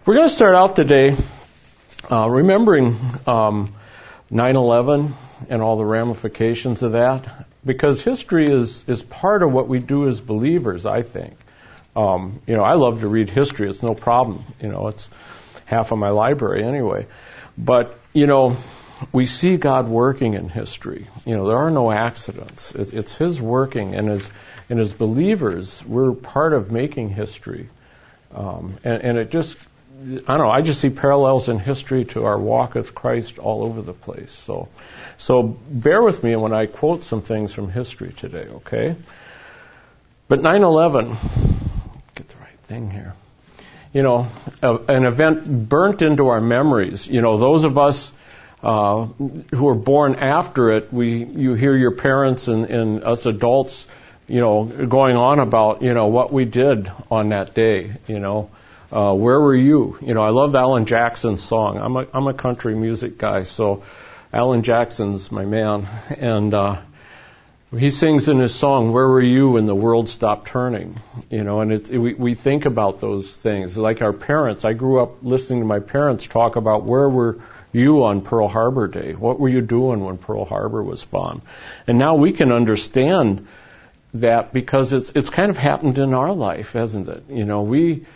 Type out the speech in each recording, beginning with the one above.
We're going to start out today remembering 9/11 and all the ramifications of that, because history is part of what we do as believers, I think. I love to read history. It's no problem. It's half of my library anyway. But, we see God working in history. There are no accidents. It's His working, and as believers, we're part of making history. And it just, I just see parallels in history to our walk with Christ all over the place. So bear with me when I quote some things from history today, okay? But 9/11, get the right thing here. An event burnt into our memories. Those of us who were born after it, you hear your parents and us adults, going on about, what we did on that day, where were you? I love Alan Jackson's song. I'm a country music guy, so Alan Jackson's my man. And he sings in his song, "Where were you when the world stopped turning?" And we think about those things. Like our parents, I grew up listening to my parents talk about, where were you on Pearl Harbor Day? What were you doing when Pearl Harbor was bombed? And now we can understand that because it's kind of happened in our life, hasn't it? We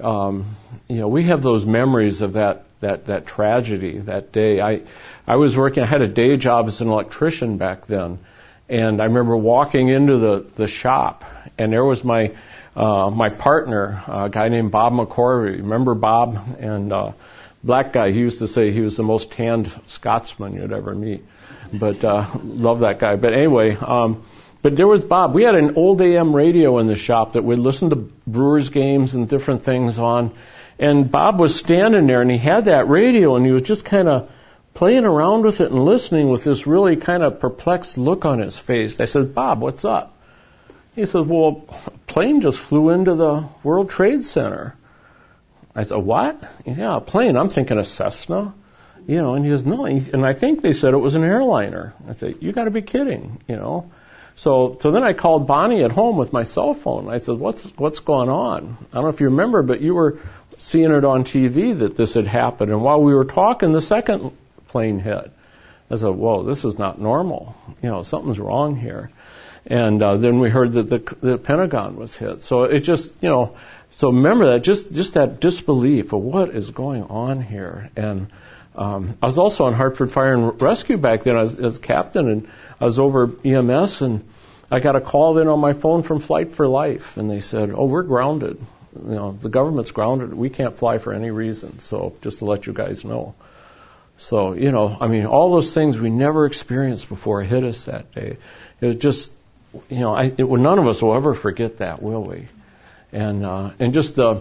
have those memories of that tragedy, that day. I was working, I had a day job as an electrician back then, and I remember walking into the shop, and there was my partner, a guy named Bob McCorvey. Remember Bob? And black guy. He used to say he was the most tanned Scotsman you'd ever meet. But love that guy. But anyway, but there was Bob. We had an old AM radio in the shop that we'd listen to Brewers games and different things on. And Bob was standing there, and he had that radio, and he was just kind of playing around with it and listening with this really kind of perplexed look on his face. I said, "Bob, what's up?" He said, "Well, a plane just flew into the World Trade Center." I said, "What?" He said, "Yeah, a plane." I'm thinking a Cessna. And he goes, "No." And I think they said it was an airliner. I said, "You got to be kidding," So then I called Bonnie at home with my cell phone. I said, what's going on? I don't know if you remember, but you were seeing it on TV that this had happened. And while we were talking, the second plane hit. I said, "Whoa, this is not normal. Something's wrong here." And then we heard that the Pentagon was hit. So it just, so remember that, just that disbelief of what is going on here. And I was also on Hartford Fire and Rescue back then as captain, and I was over EMS, and I got a call in on my phone from Flight for Life, and they said, "Oh, we're grounded. The government's grounded. We can't fly for any reason, so just to let you guys know." So, all those things we never experienced before hit us that day. It was just, none of us will ever forget that, will we? And just I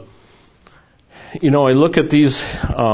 look at these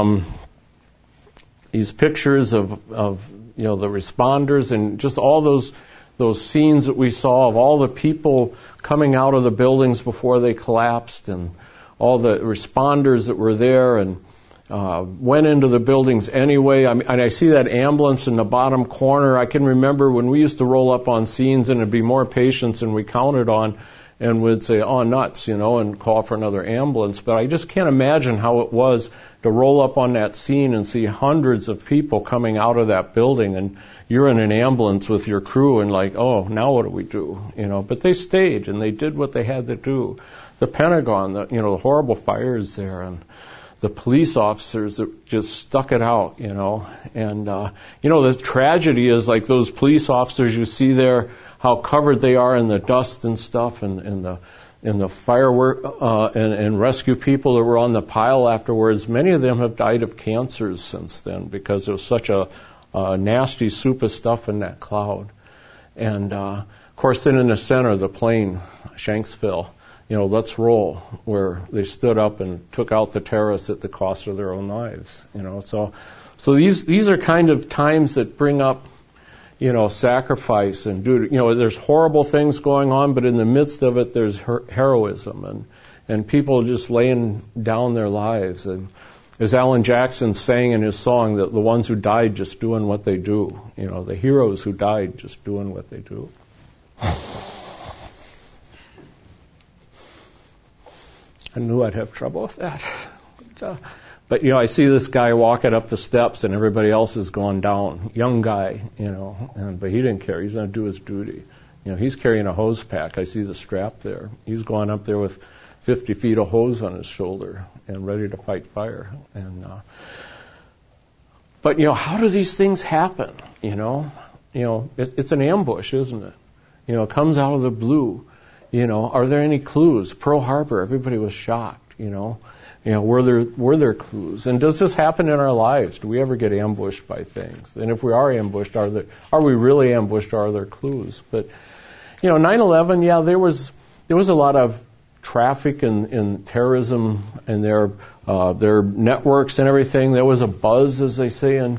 pictures of the responders, and just all those scenes that we saw of all the people coming out of the buildings before they collapsed, and all the responders that were there and went into the buildings anyway. And I see that ambulance in the bottom corner. I can remember when we used to roll up on scenes, and it'd be more patients than we counted on, and we'd say, "Oh, nuts," and call for another ambulance. But I just can't imagine how it was to roll up on that scene and see hundreds of people coming out of that building, and you're in an ambulance with your crew, and like, "Oh, now what do we do?" But they stayed, and they did what they had to do. The Pentagon, the horrible fires there, and the police officers that just stuck it out, And, the tragedy is, like, those police officers you see there, how covered they are in the dust and stuff, and the firework and rescue people that were on the pile afterwards. Many of them have died of cancers since then, because there was such a nasty soup of stuff in that cloud. And, of course, then in the center, the plane, Shanksville, let's roll, where they stood up and took out the terrorists at the cost of their own lives. So these are kind of times that bring up, sacrifice and duty. There's horrible things going on, but in the midst of it, there's heroism and people just laying down their lives. And as Alan Jackson sang in his song, that the ones who died just doing what they do, the heroes who died just doing what they do. I knew I'd have trouble with that. But, I see this guy walking up the steps and everybody else is going down. Young guy, but he didn't care. He's going to do his duty. He's carrying a hose pack. I see the strap there. He's going up there with 50 feet of hose on his shoulder and ready to fight fire. But how do these things happen? It's an ambush, isn't it? It comes out of the blue. Are there any clues? Pearl Harbor, everybody was shocked. Were there clues? And does this happen in our lives? Do we ever get ambushed by things? And if we are ambushed, are we really ambushed? Or are there clues? But 9/11, there was a lot of traffic in terrorism and their networks and everything. There was a buzz, as they say in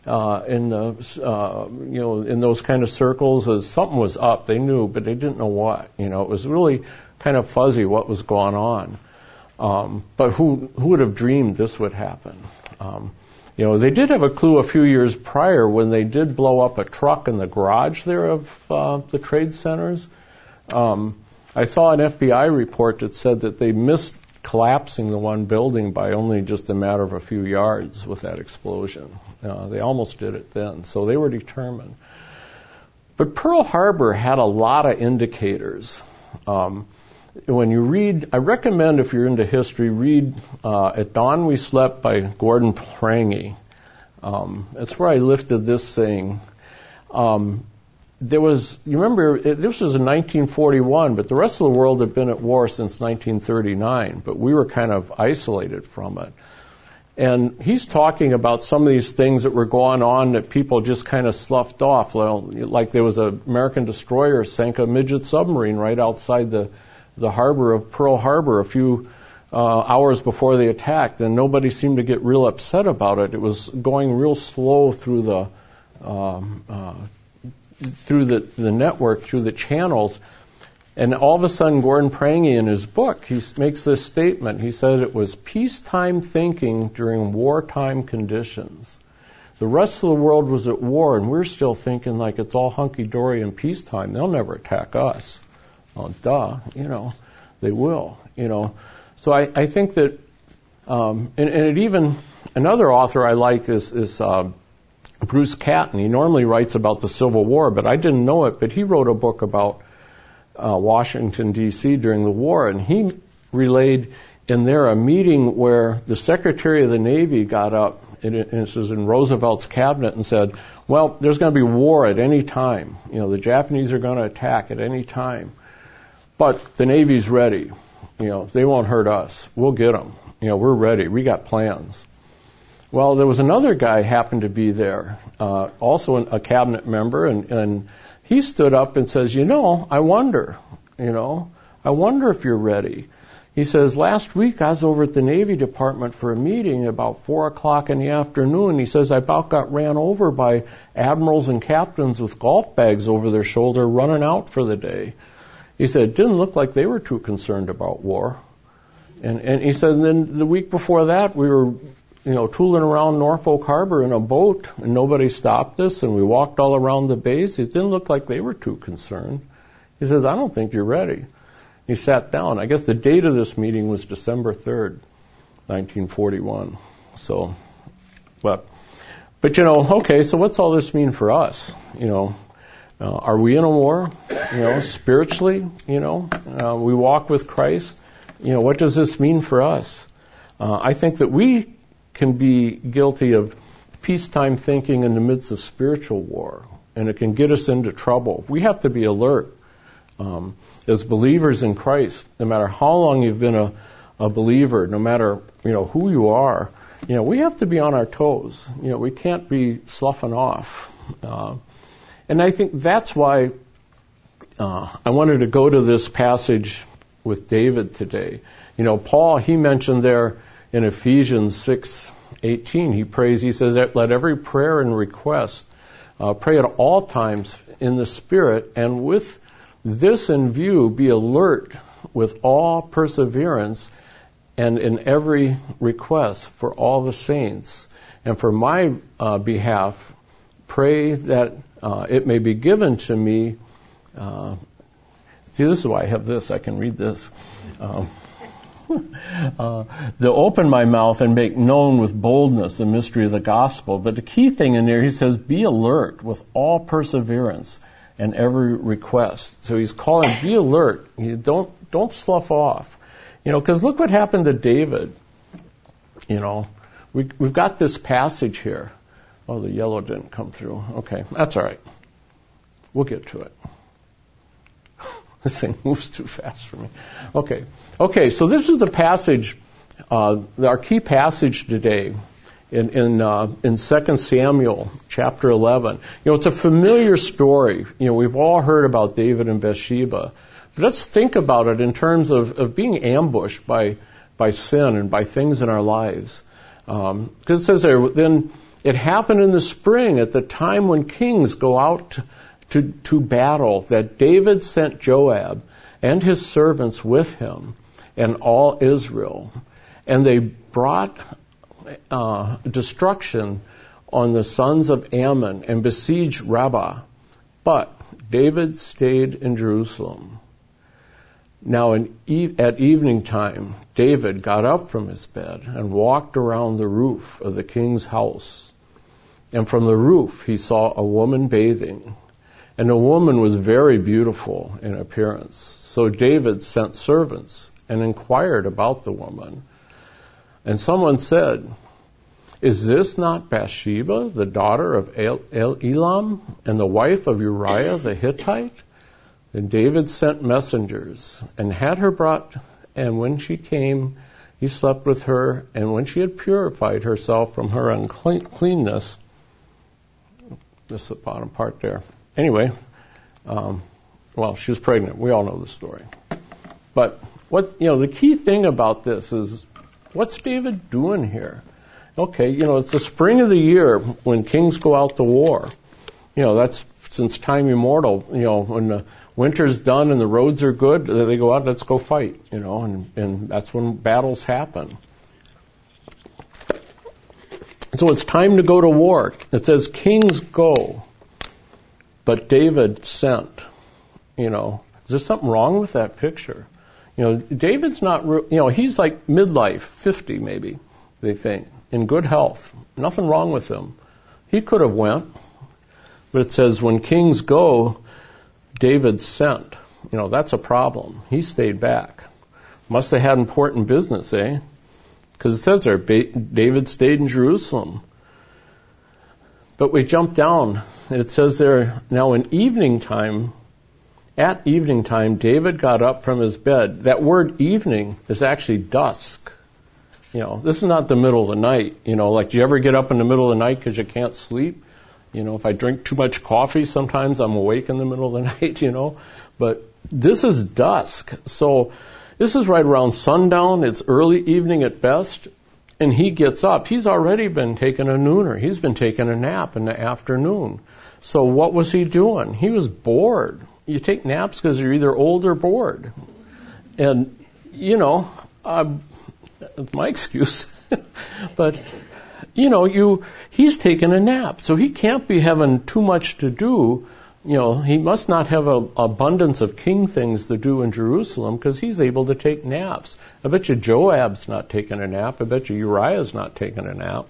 those kind of circles, as something was up. They knew, but they didn't know what. It was really kind of fuzzy what was going on. But who would have dreamed this would happen? They did have a clue a few years prior when they did blow up a truck in the garage there of the trade centers. I saw an FBI report that said that they missed collapsing the one building by only just a matter of a few yards with that explosion. They almost did it then, so they were determined. But Pearl Harbor had a lot of indicators. When you read, I recommend if you're into history, read At Dawn We Slept by Gordon Prange. That's where I lifted this saying. You remember, this was in 1941, but the rest of the world had been at war since 1939, but we were kind of isolated from it. And he's talking about some of these things that were going on that people just kind of sloughed off. Like there was an American destroyer sank a midget submarine right outside the harbor of Pearl Harbor a few hours before they attacked, and nobody seemed to get real upset about it. It was going real slow through the network, through the channels, and all of a sudden Gordon Prange in his book, he makes this statement. He says it was peacetime thinking during wartime conditions. The rest of the world was at war, and we're still thinking like it's all hunky-dory in peacetime. They'll never attack us. Oh, duh, they will, So I think that, and it even, another author I like is Bruce Catton. He normally writes about the Civil War, but I didn't know it, but he wrote a book about Washington, D.C. during the war, and he relayed in there a meeting where the Secretary of the Navy got up, and this was in Roosevelt's cabinet, and said, well, there's going to be war at any time. The Japanese are going to attack at any time. But the Navy's ready. They won't hurt us. We'll get them. We're ready. We got plans. Well, there was another guy happened to be there, also a cabinet member, and he stood up and says, I wonder if you're ready. He says, last week I was over at the Navy Department for a meeting about 4 o'clock in the afternoon. He says, I about got ran over by admirals and captains with golf bags over their shoulder running out for the day. He said, it didn't look like they were too concerned about war. And he said, and then the week before that, we were, tooling around Norfolk Harbor in a boat, and nobody stopped us, and we walked all around the base. It didn't look like they were too concerned. He says, I don't think you're ready. He sat down. I guess the date of this meeting was December 3rd, 1941. So, but okay, so what's all this mean for us? Are we in a war? Spiritually, we walk with Christ. What does this mean for us? I think that we can be guilty of peacetime thinking in the midst of spiritual war, and it can get us into trouble. We have to be alert. As believers in Christ, no matter how long you've been a believer, no matter, who you are, we have to be on our toes. We can't be sloughing off. And I think that's why I wanted to go to this passage with David today. Paul, he mentioned there in Ephesians 6:18, he prays, he says, let every prayer and request pray at all times in the Spirit, and with this in view, be alert with all perseverance and in every request for all the saints. And for my behalf, pray that it may be given to me. See, this is why I have this. I can read this. To open my mouth and make known with boldness the mystery of the gospel. But the key thing in there, he says, be alert with all perseverance and every request. So he's calling, be alert. You don't slough off. Because look what happened to David. We've got this passage here. Oh, the yellow didn't come through. Okay, that's all right. We'll get to it. This thing moves too fast for me. Okay, so this is the passage, our key passage today in 2 Samuel chapter 11. It's a familiar story. We've all heard about David and Bathsheba. But let's think about it in terms of being ambushed by sin and by things in our lives. Because it says there, then it happened in the spring at the time when kings go out to battle, that David sent Joab and his servants with him and all Israel. And they brought destruction on the sons of Ammon and besieged Rabbah. But David stayed in Jerusalem. Now at evening time, David got up from his bed and walked around the roof of the king's house. And from the roof he saw a woman bathing. And the woman was very beautiful in appearance. So David sent servants and inquired about the woman. And someone said, is this not Bathsheba, the daughter of Elam, and the wife of Uriah the Hittite? Then David sent messengers and had her brought, and when she came, he slept with her, and when she had purified herself from her uncleanness, this is the bottom part there. Anyway, she was pregnant. We all know the story. But the key thing about this is, what's David doing here? Okay, it's the spring of the year when kings go out to war. That's since time immemorial. When the winter's done and the roads are good, they go out, let's go fight, and that's when battles happen. So it's time to go to war. It says kings go, but David sent. Is there something wrong with that picture? David's not, he's like midlife, 50 maybe, they think, in good health. Nothing wrong with him. He could have went, but it says when kings go, David sent. That's a problem. He stayed back. Must have had important business, eh? Because it says there, David stayed in Jerusalem. But we jump down, and it says there, now at evening time, David got up from his bed. That word evening is actually dusk. This is not the middle of the night. Like, do you ever get up in the middle of the night because you can't sleep? If I drink too much coffee, sometimes I'm awake in the middle of the night, But this is dusk. So this is right around sundown. It's early evening at best. And he gets up. He's already been taking a nooner. He's been taking a nap in the afternoon. So what was he doing? He was bored. You take naps because you're either old or bored. And, that's my excuse. But, he's taking a nap. So he can't be having too much to do. He must not have an abundance of king things to do in Jerusalem because he's able to take naps. I bet you Joab's not taking a nap. I bet you Uriah's not taking a nap.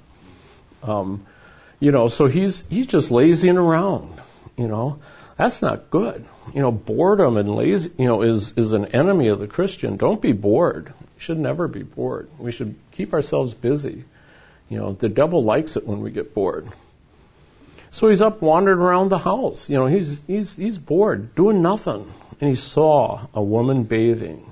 So he's just lazying around. That's not good. Boredom and lazy, is an enemy of the Christian. Don't be bored. We should never be bored. We should keep ourselves busy. The devil likes it when we get bored. So he's up wandering around the house. He's bored, doing nothing. And he saw a woman bathing.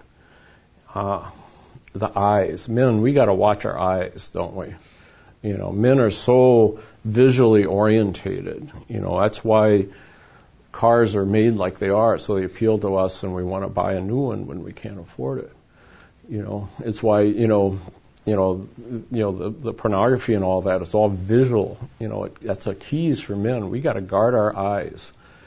The eyes. Men, we got to watch our eyes, don't we? Men are so visually orientated. That's why cars are made like they are, so they appeal to us and we want to buy a new one when we can't afford it. It's why, the pornography and all that, it's all visual. That's a keys for men. We got to guard our eyes.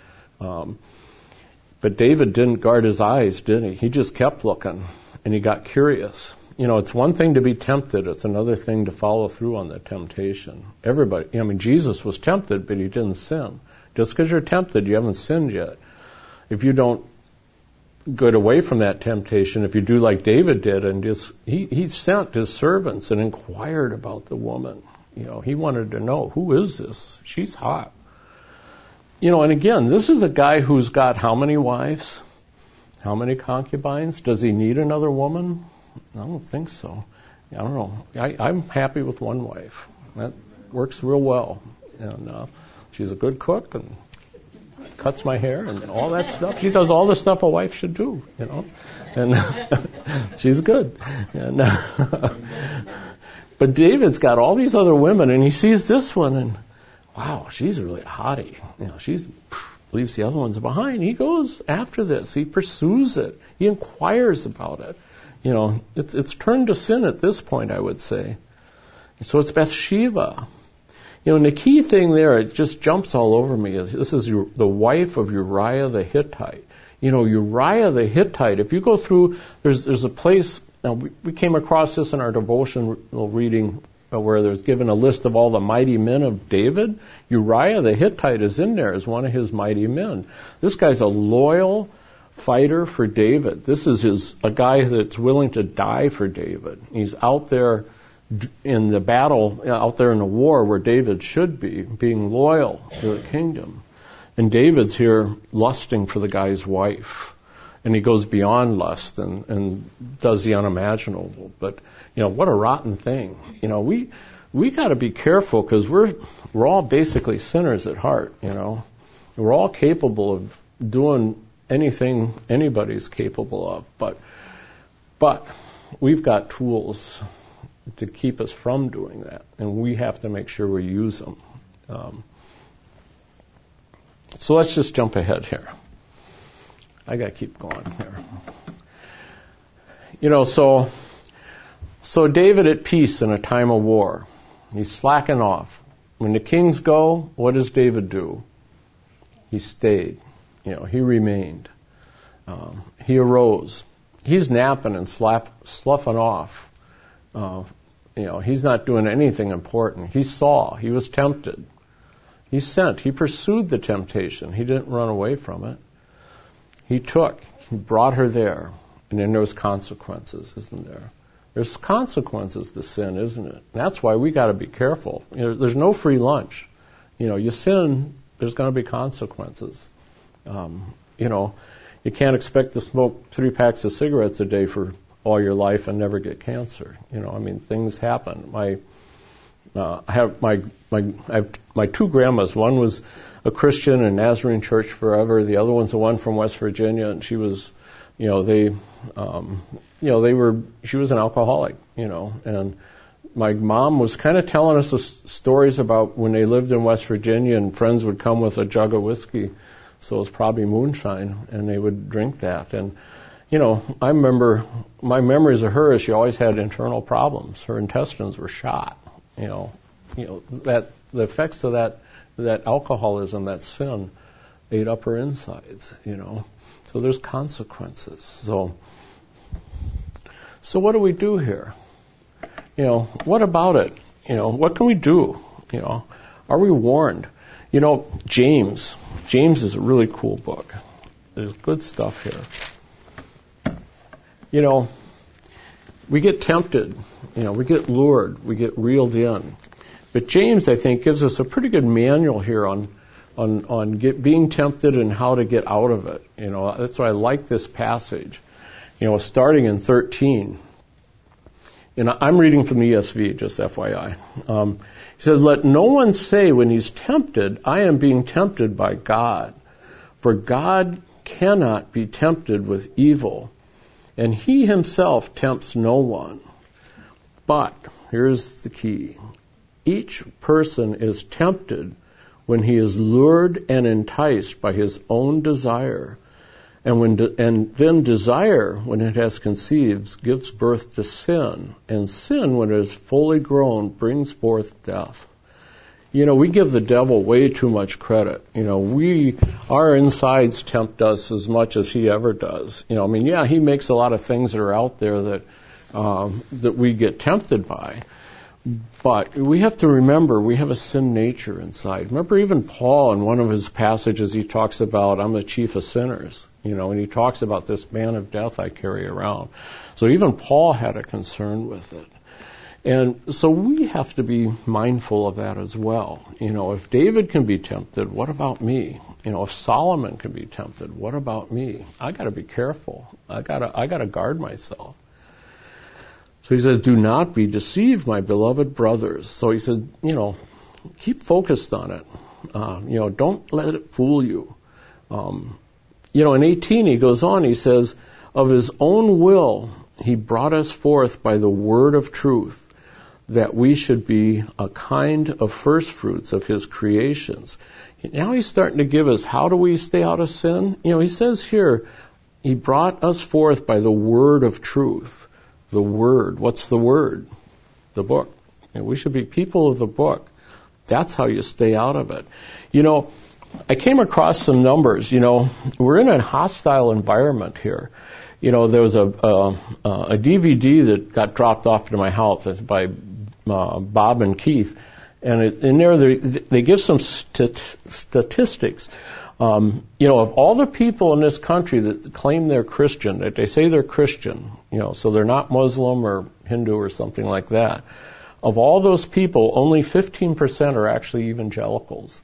But David didn't guard his eyes, did he? He just kept looking, and he got curious. It's one thing to be tempted. It's another thing to follow through on the temptation. Jesus was tempted, but he didn't sin. Just because you're tempted, you haven't sinned yet. If you don't get away from that temptation if you do like David did, and just he sent his servants and inquired about the woman. He wanted to know, who is this? She's hot. And again, this is a guy who's got how many wives? How many concubines? Does he need another woman? I don't think so. I don't know. I'm happy with one wife. That works real well. And she's a good cook and cuts my hair and all that stuff. She does all the stuff a wife should do, And she's good. And, but David's got all these other women, and he sees this one, and wow, she's really hottie. She's leaves the other ones behind. He goes after this. He pursues it. He inquires about it. It's turned to sin at this point, I would say. So it's Bathsheba. And the key thing there, it just jumps all over me, is this is the wife of Uriah the Hittite. Uriah the Hittite, if you go through, there's a place, now we came across this in our devotional reading where there's given a list of all the mighty men of David. Uriah the Hittite is in there as one of his mighty men. This guy's a loyal fighter for David. This is a guy that's willing to die for David. He's out there in the battle, out there in the war where David should be, being loyal to the kingdom. And David's here lusting for the guy's wife. And he goes beyond lust and does the unimaginable. But, what a rotten thing. We got to be careful, because we're all basically sinners at heart, We're all capable of doing anything anybody's capable of. But we've got tools to keep us from doing that, and we have to make sure we use them. So let's just jump ahead here. I got to keep going here. So David at peace in a time of war. He's slacking off. When the kings go, what does David do? He stayed. He remained. He arose. He's napping and sloughing off. He's not doing anything important. He saw. He was tempted. He sent. He pursued the temptation. He didn't run away from it. He brought her there. And then there's consequences, isn't there? There's consequences to sin, isn't it? And that's why we got to be careful. There's no free lunch. You sin, there's going to be consequences. You can't expect to smoke 3 packs of cigarettes a day for all your life and never get cancer. Things happen. I have my 2 grandmas. One was a Christian in Nazarene Church forever. The other one's the one from West Virginia, and she was, she was an alcoholic, and my mom was kind of telling us stories about when they lived in West Virginia, and friends would come with a jug of whiskey, so it was probably moonshine, and they would drink that. And I remember my memories of her is she always had internal problems. Her intestines were shot. That the effects of that alcoholism, that sin, ate up her insides. So there's consequences. So what do we do here? What about it? What can we do? Are we warned? James is a really cool book. There's good stuff here. We get tempted, we get lured, we get reeled in. But James, I think, gives us a pretty good manual here on being tempted and how to get out of it. That's why I like this passage. Starting in 13. And I'm reading from the ESV, just FYI. He says, "Let no one say when he's tempted, I am being tempted by God. For God cannot be tempted with evil, and he himself tempts no one. But," here's the key, "each person is tempted when he is lured and enticed by his own desire. And then desire, when it has conceived, gives birth to sin. And sin, when it is fully grown, brings forth death." We give the devil way too much credit. Our insides tempt us as much as he ever does. He makes a lot of things that are out there that we get tempted by. But we have to remember we have a sin nature inside. Remember even Paul in one of his passages he talks about, I'm the chief of sinners. and he talks about this man of death I carry around. So even Paul had a concern with it. And so we have to be mindful of that as well. If David can be tempted, what about me? If Solomon can be tempted, what about me? I got to be careful. I got to guard myself. So he says, do not be deceived, my beloved brothers. So he said, keep focused on it. Don't let it fool you. In 18 he goes on, he says, of his own will he brought us forth by the word of truth, that we should be a kind of first fruits of his creations. Now he's starting to give us, how do we stay out of sin? He says here, he brought us forth by the word of truth. The word. What's the word? The book. We should be people of the book. That's how you stay out of it. I came across some numbers. We're in a hostile environment here. There was a DVD that got dropped off to my house. It's by Bob and Keith. And in there, they give some statistics. Of all the people in this country that claim they're Christian, that they say they're Christian, so they're not Muslim or Hindu or something like that. Of all those people, only 15% are actually evangelicals.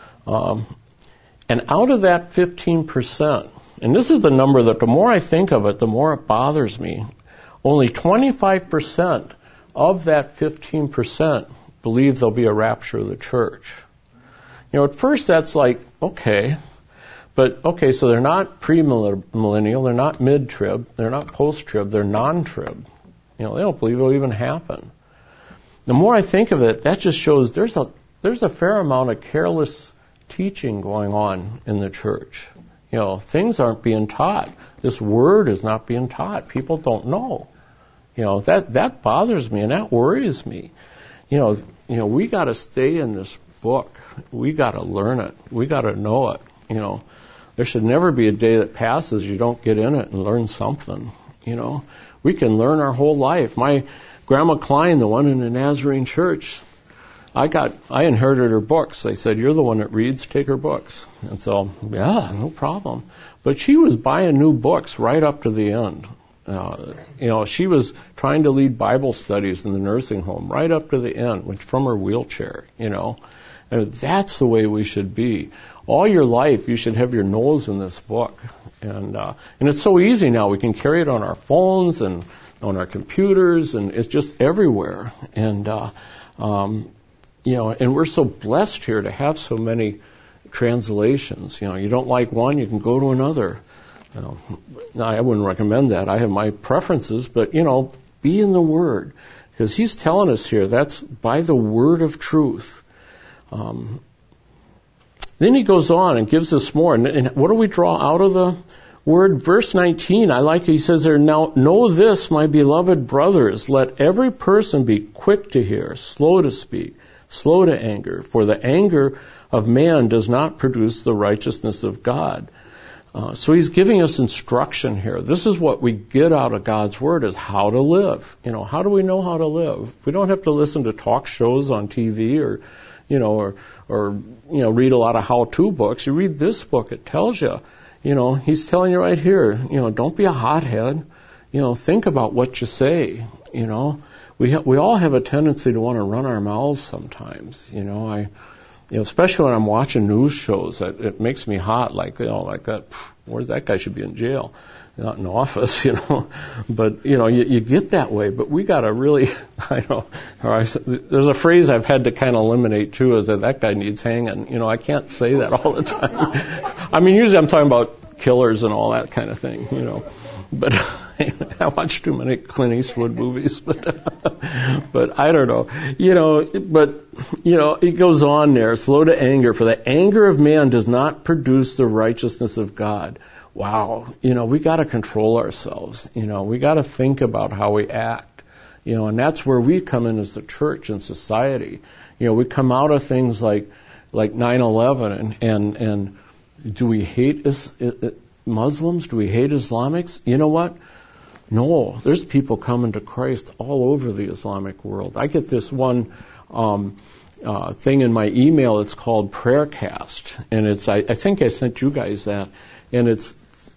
And out of that 15%, and this is the number that the more I think of it, the more it bothers me, only 25% of that 15% believe there'll be a rapture of the church. At first that's like, okay, so they're not pre-millennial, they're not mid-trib, they're not post-trib, they're non-trib. They don't believe it'll even happen. The more I think of it, that just shows there's a fair amount of careless teaching going on in the church. Things aren't being taught. This word is not being taught. People don't know. That bothers me and that worries me. We got to stay in this book. We got to learn it. We got to know it. There should never be a day that passes you don't get in it and learn something. We can learn our whole life. My Grandma Klein, the one in the Nazarene church, I inherited her books. They said, you're the one that reads, take her books. And so, yeah, no problem. But she was buying new books right up to the end. She was trying to lead Bible studies in the nursing home right up to the end, from her wheelchair, And that's the way we should be. All your life, you should have your nose in this book. And it's so easy now. We can carry it on our phones and on our computers, and it's just everywhere. And, and we're so blessed here to have so many translations. You don't like one, you can go to another. Now, I wouldn't recommend that. I have my preferences, but, be in the Word. Because he's telling us here, that's by the word of truth. Then he goes on and gives us more. And what do we draw out of the word? Verse 19, he says there, now know this, my beloved brothers, let every person be quick to hear, slow to speak, slow to anger, for the anger of man does not produce the righteousness of God. So he's giving us instruction here. This is what we get out of God's Word, is how to live. How do we know how to live? We don't have to listen to talk shows on TV or read a lot of how-to books. You read this book, it tells you. He's telling you right here, don't be a hothead. Think about what you say. We all have a tendency to want to run our mouths sometimes. Especially when I'm watching news shows, it makes me hot, like that. Where's that guy? Should be in jail, not in office, But you get that way. But we got to really, there's a phrase I've had to kind of eliminate too, is that guy needs hanging. I can't say that all the time. Usually I'm talking about killers and all that kind of thing, But I watch too many Clint Eastwood movies, but I don't know, it goes on there, slow to anger, for the anger of man does not produce the righteousness of God. Wow. We got to control ourselves. We got to think about how we act, and that's where we come in as the church and society. We come out of things like 9/11 and do we hate Muslims? Do we hate Islamics? You know what? No, there's people coming to Christ all over the Islamic world. I get this one thing in my email. It's called Prayercast, and I think I sent you guys that, and it's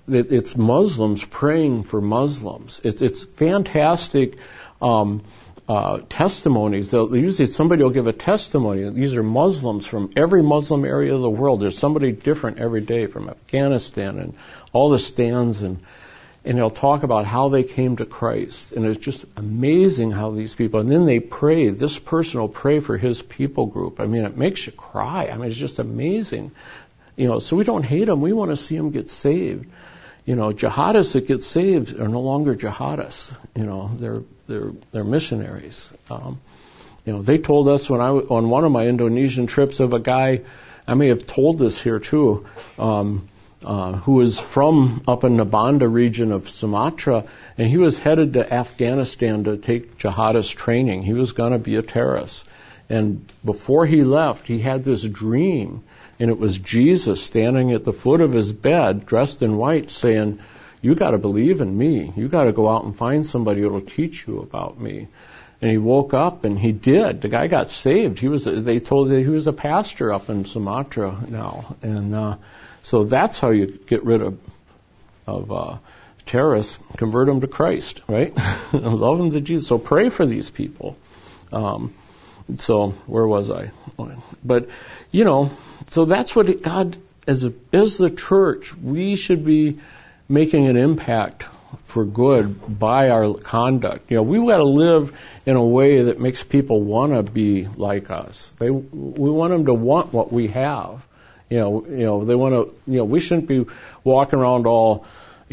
it's Muslims praying for Muslims. It's fantastic testimonies. Usually somebody will give a testimony. These are Muslims from every Muslim area of the world. There's somebody different every day from Afghanistan and all the stands, and they'll talk about how they came to Christ. And it's just amazing how these people, and then they pray. This person will pray for his people group. I mean, it makes you cry. I mean, it's just amazing. So we don't hate them. We want to see them get saved. Jihadists that get saved are no longer jihadists. They're missionaries. They told us on one of my Indonesian trips of a guy, I may have told this here too, who was from up in the Banda region of Sumatra, and he was headed to Afghanistan to take jihadist training. He was going to be a terrorist. And before he left, he had this dream, and it was Jesus standing at the foot of his bed, dressed in white, saying, "You got to believe in me. You got to go out and find somebody who will teach you about me." And he woke up, and he did. The guy got saved. They told that he was a pastor up in Sumatra now. And so that's how you get rid of terrorists, convert them to Christ, right? Love them to Jesus. So pray for these people. So where was I? But, so that's what God, as the church, we should be making an impact for good by our conduct. We've got to live in a way that makes people want to be like us. We want them to want what we have. They want to, we shouldn't be walking around all,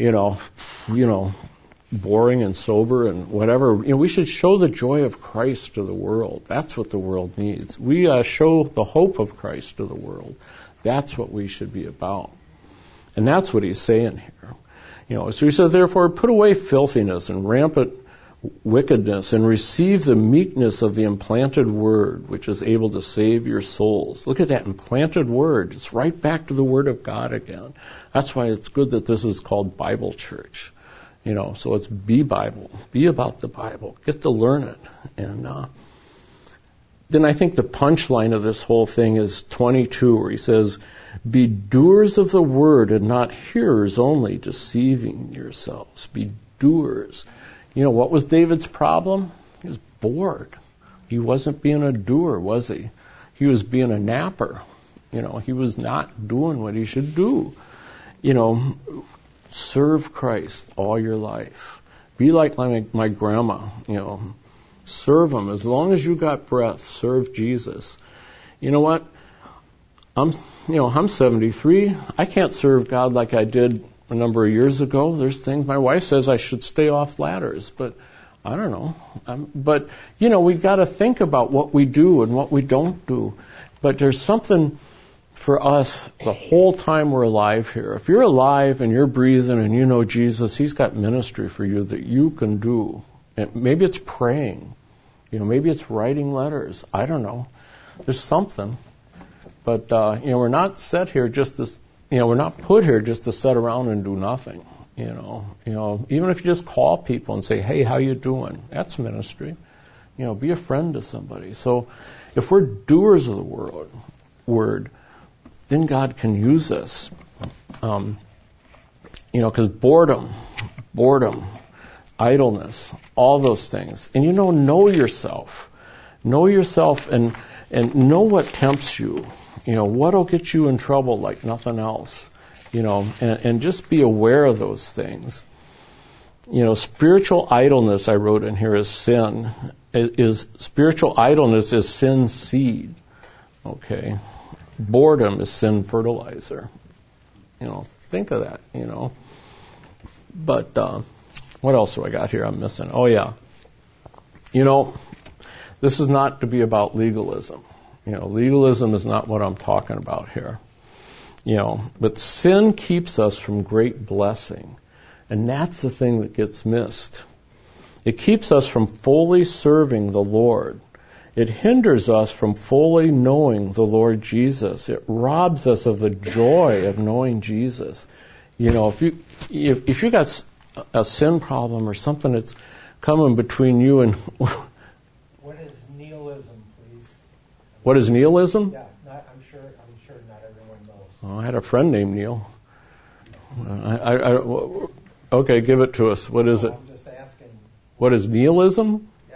boring and sober and whatever. We should show the joy of Christ to the world. That's what the world needs. We show the hope of Christ to the world. That's what we should be about. And that's what he's saying here. So he says, therefore, put away filthiness and rampant wickedness and receive the meekness of the implanted word, which is able to save your souls. Look at that implanted word. It's right back to the word of God again. That's why it's good that this is called Bible Church. So it's be Bible. Be about the Bible. Get to learn it. And then I think the punchline of this whole thing is 22, where he says, be doers of the word and not hearers only, deceiving yourselves. Be doers. What was David's problem? He was bored. He wasn't being a doer, was he? He was being a napper. He was not doing what he should do. Serve Christ all your life. Be like my grandma, serve him. As long as you got breath, serve Jesus. You know what? I'm 73. I can't serve God like I did a number of years ago. There's things, my wife says I should stay off ladders, but I don't know. But we've got to think about what we do and what we don't do. But there's something for us the whole time we're alive here. If you're alive and you're breathing and you know Jesus, he's got ministry for you that you can do. And maybe it's praying. Maybe it's writing letters. I don't know. There's something. But, we're not set here just to, we're not put here just to sit around and do nothing. Even if you just call people and say, hey, how you doing? That's ministry. Be a friend to somebody. So if we're doers of the word, then God can use us. Because boredom, idleness, all those things. And know yourself. Know yourself and know what tempts you. What'll get you in trouble like nothing else. And just be aware of those things. Spiritual idleness, I wrote in here, is sin. Spiritual idleness is sin's seed. Okay. Boredom is sin fertilizer. Think of that, But what else do I got here I'm missing? Oh, yeah. This is not to be about legalism. Legalism is not what I'm talking about here. But sin keeps us from great blessing. And that's the thing that gets missed. It keeps us from fully serving the Lord. It hinders us from fully knowing the Lord Jesus. It robs us of the joy of knowing Jesus. If you got a sin problem or something that's coming between you and what is nihilism, please? What is nihilism? Yeah, I'm sure not everyone knows. Oh, I had a friend named Neil. Okay, give it to us. What is it? I'm just asking. What is nihilism? Yeah.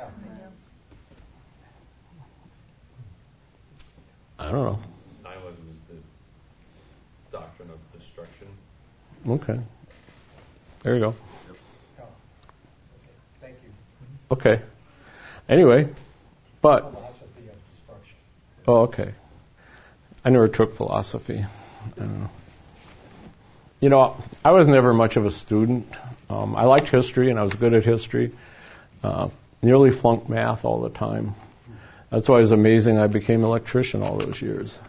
I don't know. Nihilism is the doctrine of destruction. Okay. There you go. Oh. Okay. Thank you. Okay. Anyway, but... Philosophy of destruction. Oh, okay. I never took philosophy. You know, I was never much of a student. I liked history, and I was good at history. Nearly flunked math all the time. That's why it's amazing I became an electrician all those years.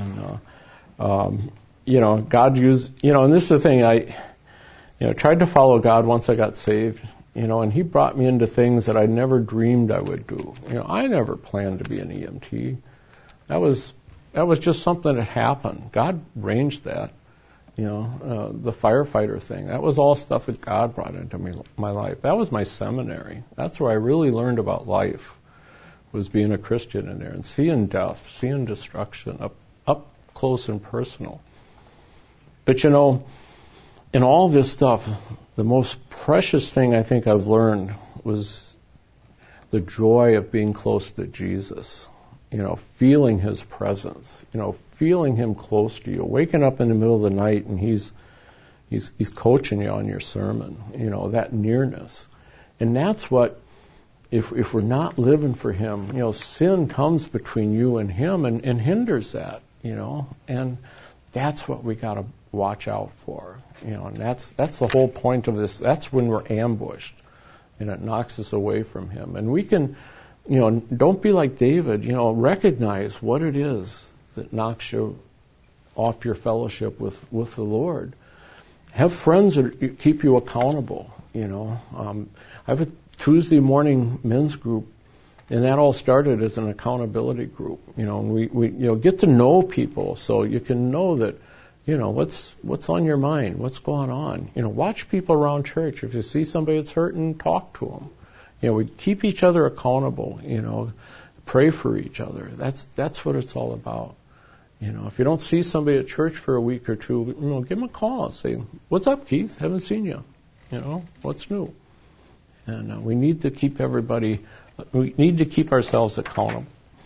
And, you know, God used, you know, and this is the thing, I tried to follow God once I got saved, you know, and He brought me into things that I never dreamed I would do. You know, I never planned to be an EMT. That was just something that happened. God arranged that. You know, the firefighter thing. That was all stuff that God brought into my life. That was my seminary. That's where I really learned about life, was being a Christian in there and seeing death, seeing destruction up close and personal. But you know, in all this stuff, the most precious thing I think I've learned was the joy of being close to Jesus. You know, feeling His presence, you know, feeling Him close to you, waking up in the middle of the night and He's coaching you on your sermon, you know, that nearness. And that's what, if we're not living for Him, you know, sin comes between you and Him and hinders that, you know, and that's what we got to watch out for, you know, and that's the whole point of this. That's when we're ambushed and it knocks us away from Him. And we can, you know, don't be like David, you know, recognize what it is that knocks you off your fellowship with the Lord. Have friends that keep you accountable, you know. I have a Tuesday morning men's group, and that all started as an accountability group, you know, and we you know, get to know people so you can know that, you know, what's on your mind, what's going on. You know, watch people around church. If you see somebody that's hurting, talk to them. You know, we keep each other accountable, you know, pray for each other. That's what it's all about. You know, if you don't see somebody at church for a week or two, you know, give them a call. Say, "What's up, Keith? Haven't seen you. You know, what's new?" And we need to keep we need to keep ourselves accountable.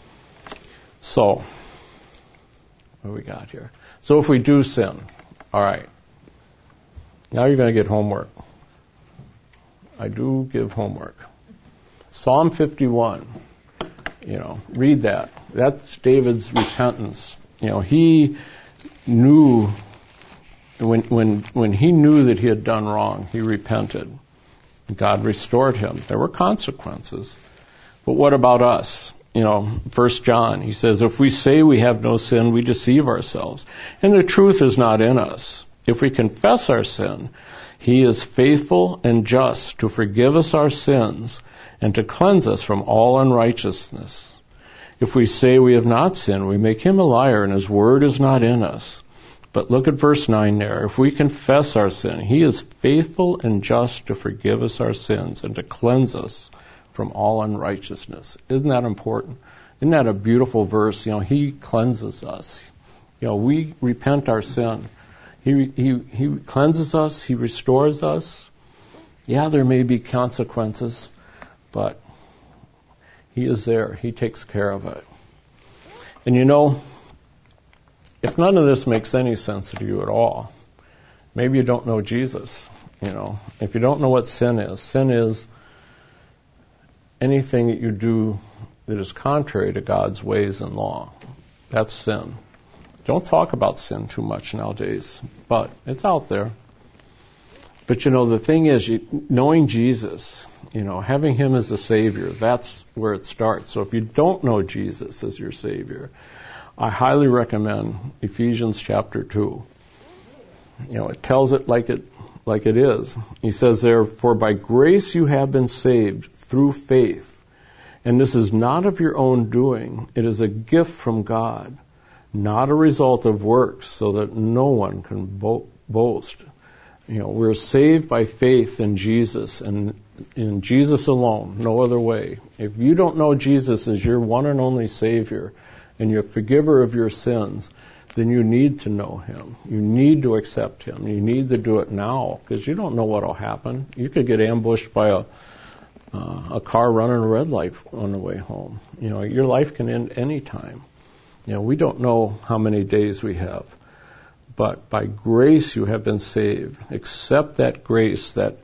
So, what do we got here? So if we do sin, all right, now you're going to get homework. I do give homework. Psalm 51, you know, read that. That's David's repentance. You know, he knew, when he knew that he had done wrong, he repented. God restored him. There were consequences. But what about us? You know, 1 John, he says, if we say we have no sin, we deceive ourselves, and the truth is not in us. If we confess our sin, He is faithful and just to forgive us our sins and to cleanse us from all unrighteousness. If we say we have not sinned, we make Him a liar, and His word is not in us. But look at verse 9 there. If we confess our sin, He is faithful and just to forgive us our sins and to cleanse us from all unrighteousness. Isn't that important? Isn't that a beautiful verse? You know, He cleanses us. You know, we repent our sin. He cleanses us. He restores us. Yeah, there may be consequences, but He is there. He takes care of it. And you know, if none of this makes any sense to you at all, maybe you don't know Jesus. You know, if you don't know what sin is anything that you do that is contrary to God's ways and law. That's sin. Don't talk about sin too much nowadays, but it's out there. But you know, the thing is, knowing Jesus, you know, having Him as a Savior, that's where it starts. So if you don't know Jesus as your Savior, I highly recommend Ephesians chapter 2. You know, it tells it like it is. He says there, for by grace you have been saved through faith. And this is not of your own doing. It is a gift from God, not a result of works, so that no one can boast. You know, we're saved by faith in Jesus and in Jesus alone, no other way. If you don't know Jesus as your one and only Savior and your forgiver of your sins, then you need to know Him. You need to accept Him. You need to do it now, because you don't know what will happen. You could get ambushed by a car running a red light on the way home. Your life can end any time. We don't know how many days we have, but by grace you have been saved. Accept that grace, that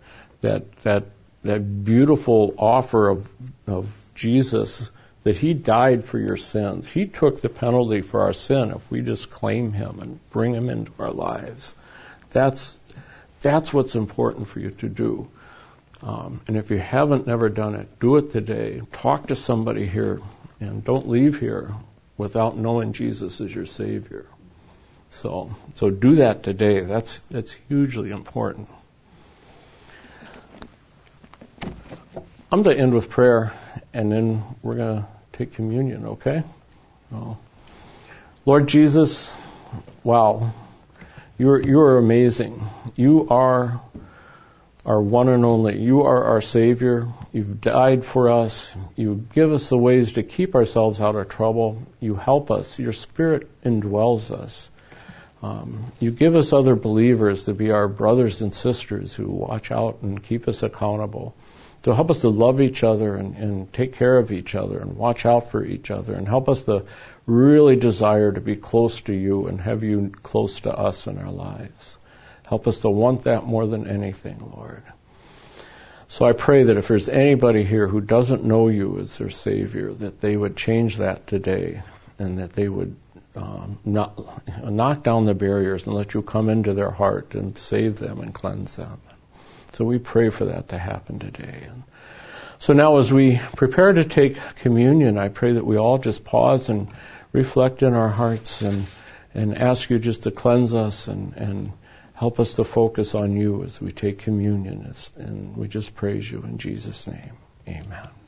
beautiful offer of Jesus, that He died for your sins. He took the penalty for our sin if we just claim Him and bring Him into our lives. That's what's important for you to do. And if you haven't never done it, do it today. Talk to somebody here, and don't leave here without knowing Jesus as your Savior. So do that today. That's hugely important. I'm going to end with prayer, and then we're going to take communion, okay? Lord Jesus, wow, you are amazing. You are our one and only. You are our Savior. You've died for us. You give us the ways to keep ourselves out of trouble. You help us. Your Spirit indwells us. You give us other believers to be our brothers and sisters who watch out and keep us accountable, to help us to love each other and take care of each other and watch out for each other, and help us to really desire to be close to you and have you close to us in our lives. Help us to want that more than anything, Lord. So I pray that if there's anybody here who doesn't know you as their Savior, that they would change that today, and that they would knock down the barriers and let you come into their heart and save them and cleanse them. So we pray for that to happen today. And so now as we prepare to take communion, I pray that we all just pause and reflect in our hearts and ask you just to cleanse us and help us to focus on you as we take communion. And we just praise you in Jesus' name. Amen.